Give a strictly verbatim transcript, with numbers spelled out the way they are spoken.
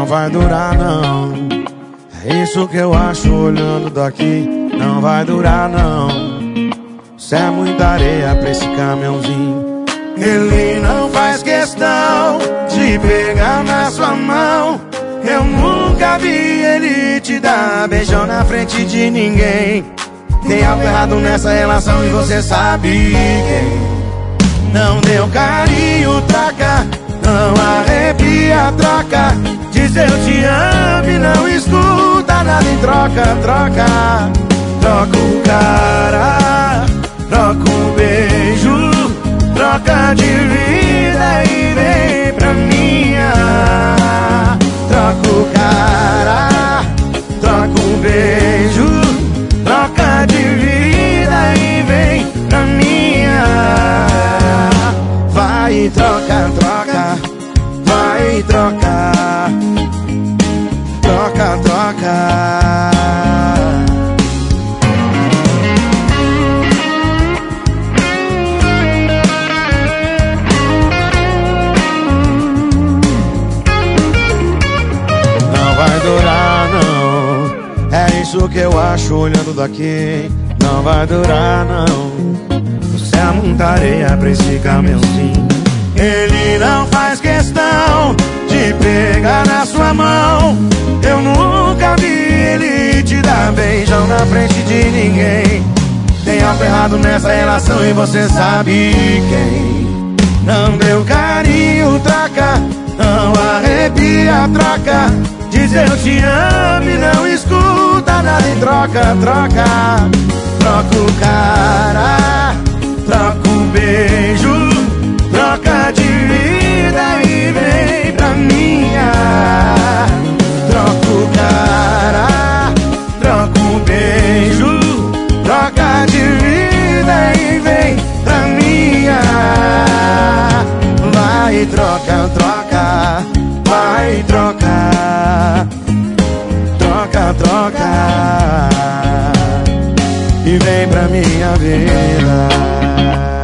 vai durar não. É isso que eu acho olhando daqui. Não vai durar não. Isso é muita areia pra esse caminhãozinho. Ele não faz questão de pegar na sua mão. Eu nunca vi ele te dar beijão na frente de ninguém. Tem algo errado nessa relação e você sabe quem. Não deu carinho, troca. Não arrepia, troca. Diz eu te amo e não escuta nada em troca, troca. Troca o cara, troca o beijo, troca de vida e vem pra minha. Troca o cara, troca o beijo, troca de vida e vem pra minha. Vai troca, troca, vai troca, troca, troca. Isso que eu acho olhando daqui. Não vai durar não. Você é muita areia pra esse caminhãozinho. Ele não faz questão de pegar na sua mão. Eu nunca vi ele te dar beijão na frente de ninguém. Tem algo errado nessa relação e você sabe quem. Não deu carinho, troca. Não arrepia, troca. Diz eu te amo e não escuta nada em troca, troca. Troca o cara, troca o beijo, troca de vida e vem pra minha. Troca o cara, troca o beijo, troca de vida e vem pra minha. Vai troca, troca, vai trocar, troca, troca e vem pra minha vida.